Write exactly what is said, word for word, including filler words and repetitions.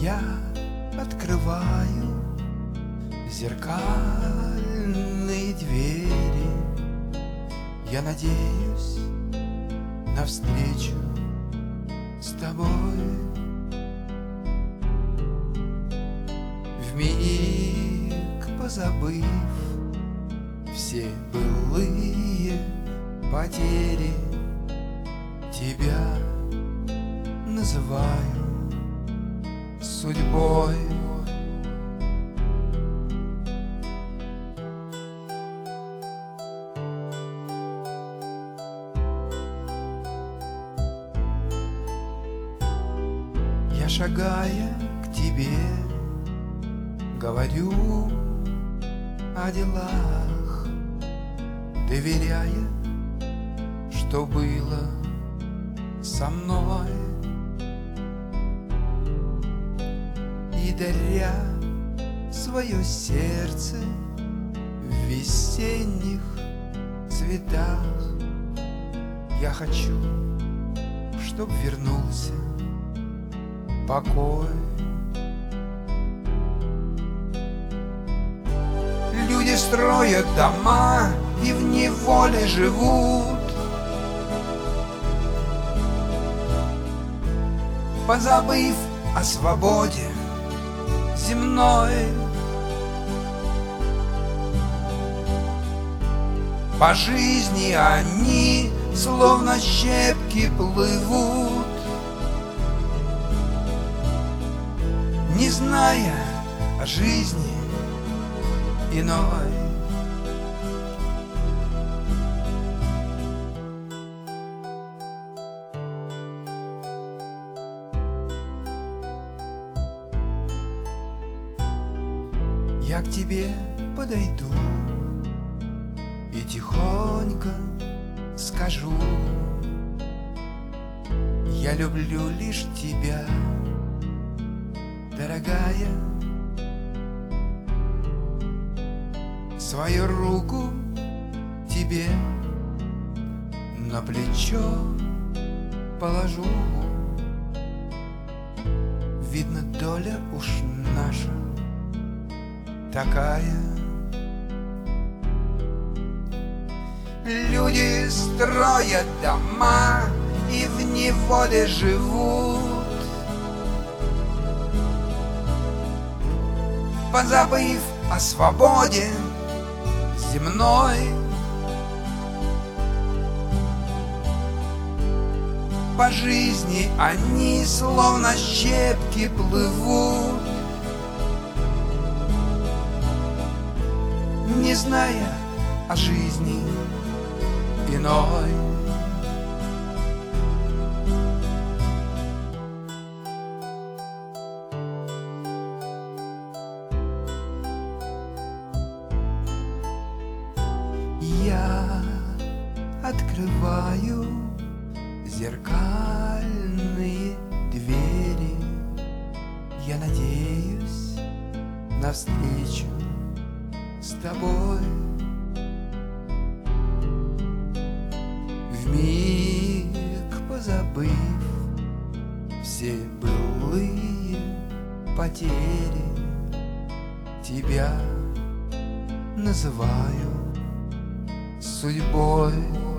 Я открываю зеркальные двери. Я надеюсь на встречу с тобой. Вмиг позабыв все былые потери, тебя называю судьбой. Я, шагая к тебе, говорю о делах, доверяя, что было со мной, и даря свое сердце в весенних цветах. Я хочу, чтоб вернулся покой. Люди строят дома и в неволе живут, позабыв о свободе земной. По жизни они словно щепки плывут, не зная о жизни иной. Я к тебе подойду и тихонько скажу: я люблю лишь тебя, дорогая. Свою руку тебе на плечо положу. Видно, доля уж наша такая. Люди строят дома и в неволе живут, позабыв о свободе земной. По жизни они словно щепки плывут, не зная о жизни иной. Я открываю зеркальные двери. Я надеюсь на встречу с тобой. Вмиг позабыв все былые потери, тебя называю судьбой.